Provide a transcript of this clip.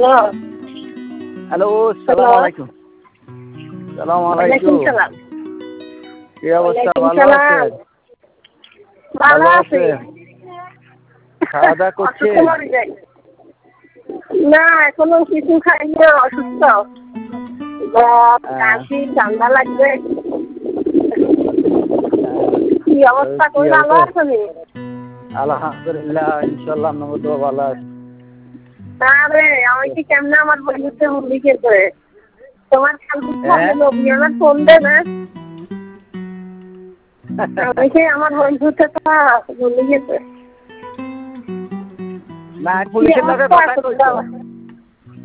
Hello hello, hello সালাম আলাইকুম। সালাম ওয়ালাইকুম আলাইকুম। সালাম। কি অবস্থা, ওয়ালাইকুম ভালো সালাম। আছেন? ভালো আছি। আছেন? খাওয়া দাওয়া অসুস্থ করছেন? মরে যাই। না এখনো কিছু খাইনি, অসুস্থ। কাশি ঠান্ডা লাগবে। কি অবস্থা, কি কই ভালো অবস্থা? আছেন? আলহামদুলিল্লাহ, ইনশাল্লাহ আপনাকে তো ভালো আছে। আরে আমি কি কেমনে আমার বন্ধুতে লিখেছে তোমার হ্যাঁ? আমার ফোন দে না। আমি আমার বন্ধুতে তো লিখেছে। না, পুলিশের লগে কথা কইছো?